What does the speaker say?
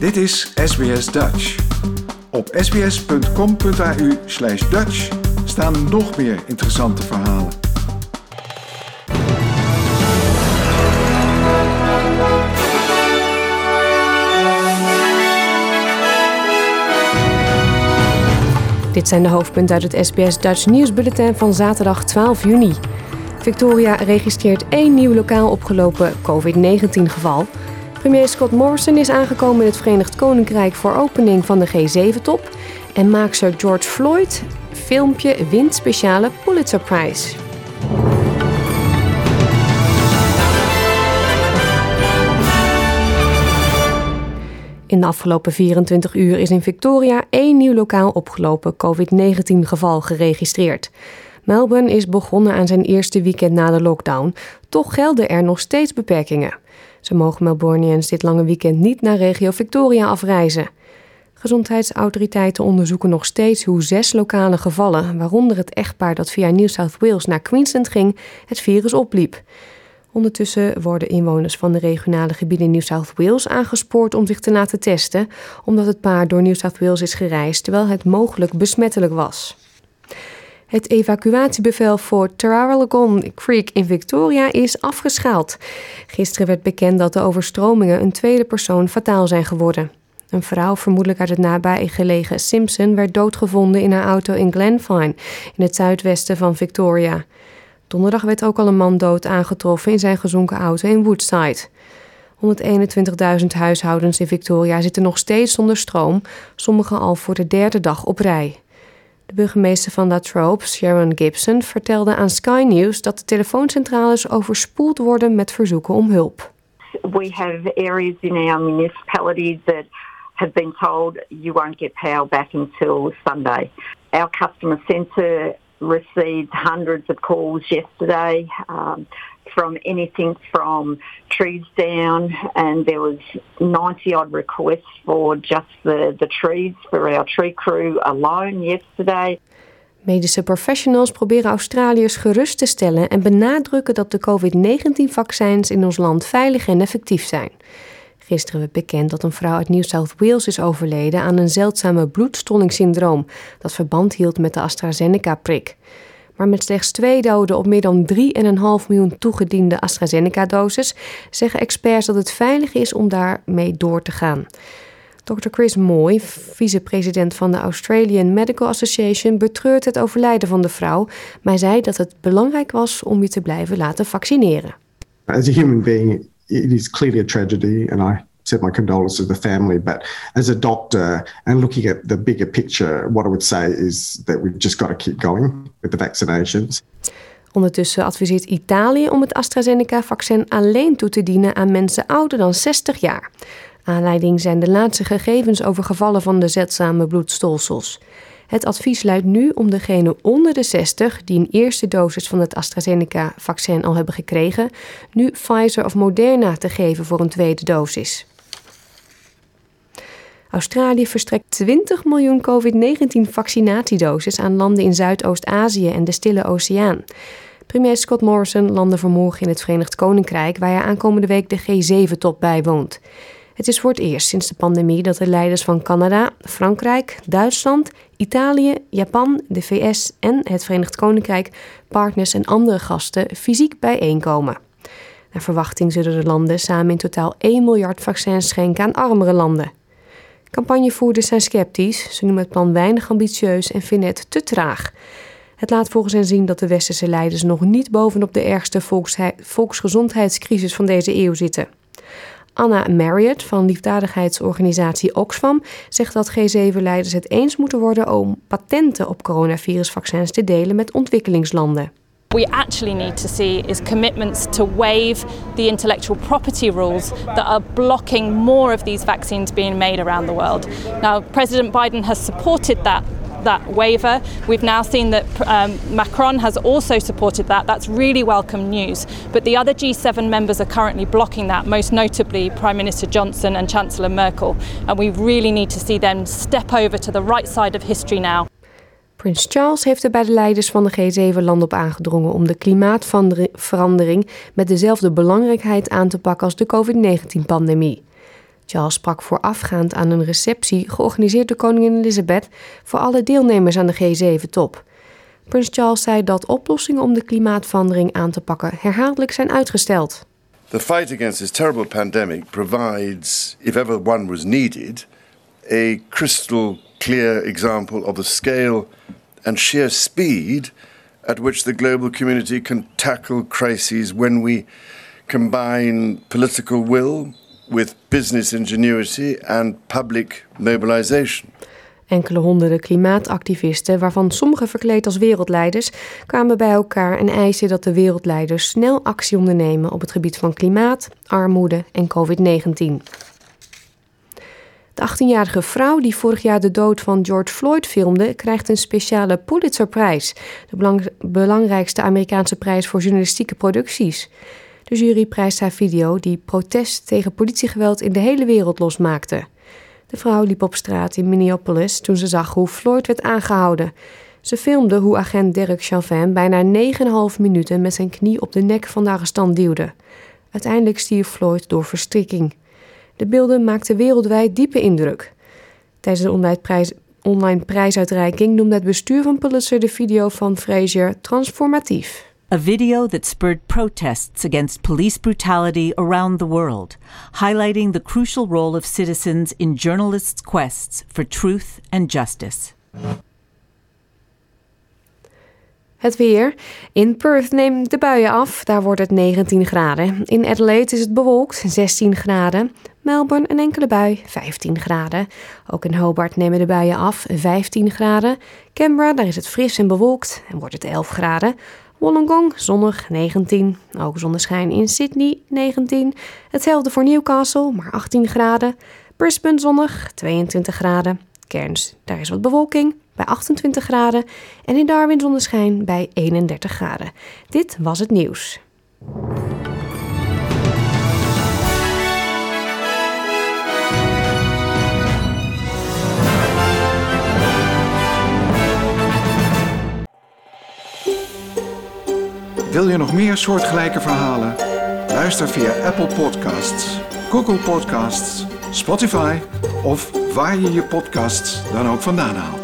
Dit is SBS Dutch. Op sbs.com.au/Dutch staan nog meer interessante verhalen. Dit zijn de hoofdpunten uit het SBS Dutch nieuwsbulletin van zaterdag 12 juni. Victoria registreert 1 nieuw lokaal opgelopen COVID-19 geval. Premier Scott Morrison is aangekomen in het Verenigd Koninkrijk voor opening van de G7-top. En maakster George Floyd filmpje wint speciale Pulitzerprijs. In de afgelopen 24 uur is in Victoria 1 nieuw lokaal opgelopen COVID-19 geval geregistreerd. Melbourne is begonnen aan zijn eerste weekend na de lockdown. Toch gelden er nog steeds beperkingen. Zo mogen Melbourniërs dit lange weekend niet naar regio Victoria afreizen. Gezondheidsautoriteiten onderzoeken nog steeds hoe 6 lokale gevallen, waaronder het echtpaar dat via New South Wales naar Queensland ging, het virus opliep. Ondertussen worden inwoners van de regionale gebieden New South Wales aangespoord om zich te laten testen, omdat het paar door New South Wales is gereisd terwijl het mogelijk besmettelijk was. Het evacuatiebevel voor Traralgon Creek in Victoria is afgeschaald. Gisteren werd bekend dat de overstromingen een tweede persoon fataal zijn geworden. Een vrouw, vermoedelijk uit het nabijgelegen Simpson, werd doodgevonden in haar auto in Glenfine, in het zuidwesten van Victoria. Donderdag werd ook al een man dood aangetroffen in zijn gezonken auto in Woodside. 121.000 huishoudens in Victoria zitten nog steeds zonder stroom, sommigen al voor de 3e dag op rij. De burgemeester van Latrobe, Sharon Gibson, vertelde aan Sky News dat de telefooncentrales overspoeld worden met verzoeken om hulp. We have areas in our municipalities that have been told you won't get power back until Sunday. Our customer centre received hundreds of calls yesterday from anything from trees down, and there was 90-odd requests for just the trees for our tree crew alone yesterday. Medische professionals proberen Australiërs gerust te stellen en benadrukken dat de COVID-19-vaccins in ons land veilig en effectief zijn. Gisteren werd bekend dat een vrouw uit New South Wales is overleden aan een zeldzame bloedstollingsyndroom dat verband hield met de AstraZeneca-prik. Maar met slechts 2 doden op meer dan 3,5 miljoen toegediende AstraZeneca-doses zeggen experts dat het veilig is om daarmee door te gaan. Dr. Chris Moy, vicepresident van de Australian Medical Association, betreurt het overlijden van de vrouw, maar zei dat het belangrijk was om je te blijven laten vaccineren. As a human being, it is clearly a tragedy, and I send my condolences to the family. But as a doctor and looking at the bigger picture, what I would say is that we've just got to keep going with the vaccinations. Ondertussen adviseert Italië om het AstraZeneca-vaccin alleen toe te dienen aan mensen ouder dan 60 jaar. Aanleiding zijn de laatste gegevens over gevallen van de zeldzame bloedstolsels. Het advies luidt nu om degenen onder de 60 die een eerste dosis van het AstraZeneca-vaccin al hebben gekregen, nu Pfizer of Moderna te geven voor een tweede dosis. Australië verstrekt 20 miljoen COVID-19-vaccinatiedoses aan landen in Zuidoost-Azië en de Stille Oceaan. Premier Scott Morrison landde vanmorgen in het Verenigd Koninkrijk, waar hij aankomende week de G7-top bijwoont. Het is voor het eerst sinds de pandemie dat de leiders van Canada, Frankrijk, Duitsland, Italië, Japan, de VS en het Verenigd Koninkrijk, partners en andere gasten fysiek bijeenkomen. Naar verwachting zullen de landen samen in totaal 1 miljard vaccins schenken aan armere landen. Campagnevoerders zijn sceptisch, ze noemen het plan weinig ambitieus en vinden het te traag. Het laat volgens hen zien dat de westerse leiders nog niet bovenop de ergste volksgezondheidscrisis van deze eeuw zitten. Anna Marriott van liefdadigheidsorganisatie Oxfam zegt dat G7-leiders het eens moeten worden om patenten op coronavirusvaccins te delen met ontwikkelingslanden. We actually need to see is commitments to waive the intellectual property rules that are blocking more of these vaccines being made around the world. Now, President Biden has supported that waiver. We've now seen that Macron has also supported that. That's really welcome news. But the other G7 members are currently blocking that, most notably Prime Minister Johnson and Chancellor Merkel. And we really need to see them step over to the right side of history now. Prins Charles heeft er bij de leiders van de G7-landen op aangedrongen om de klimaatverandering met dezelfde belangrijkheid aan te pakken als de COVID-19-pandemie. Charles sprak voorafgaand aan een receptie georganiseerd door koningin Elizabeth voor alle deelnemers aan de G7-top. Prins Charles zei dat oplossingen om de klimaatverandering aan te pakken herhaaldelijk zijn uitgesteld. The fight against this terrible pandemic provides, if ever one was needed, a crystal clear example of the scale and sheer speed at which the global community can tackle crises when we combine political will with business ingenuity and public mobilization. Enkele honderden klimaatactivisten, waarvan sommigen verkleed als wereldleiders, kwamen bij elkaar en eisten dat de wereldleiders snel actie ondernemen op het gebied van klimaat, armoede en COVID-19. De 18-jarige vrouw die vorig jaar de dood van George Floyd filmde, krijgt een speciale Pulitzerprijs, de belangrijkste Amerikaanse prijs voor journalistieke producties. De jury prijst haar video die protest tegen politiegeweld in de hele wereld losmaakte. De vrouw liep op straat in Minneapolis toen ze zag hoe Floyd werd aangehouden. Ze filmde hoe agent Derek Chauvin bijna 9,5 minuten met zijn knie op de nek van de arrestant duwde. Uiteindelijk stierf Floyd door verstrikking. De beelden maakten wereldwijd diepe indruk. Tijdens de online prijsuitreiking noemde het bestuur van Pulitzer de video van Frazier transformatief. A video that spurred protests against police brutality around the world, highlighting the crucial role of citizens in journalists' quests for truth and justice. Het weer. In Perth neemt de buien af, daar wordt het 19 graden. In Adelaide is het bewolkt, 16 graden. Melbourne een enkele bui, 15 graden. Ook in Hobart nemen de buien af, 15 graden. Canberra, daar is het fris en bewolkt en wordt het 11 graden. Wollongong, zonnig, 19. Ook zonneschijn in Sydney, 19. Hetzelfde voor Newcastle, maar 18 graden. Brisbane zonnig, 22 graden. Cairns, daar is wat bewolking, bij 28 graden. En in Darwin zonneschijn bij 31 graden. Dit was het nieuws. Wil je nog meer soortgelijke verhalen? Luister via Apple Podcasts, Google Podcasts, Spotify of waar je je podcasts dan ook vandaan haalt.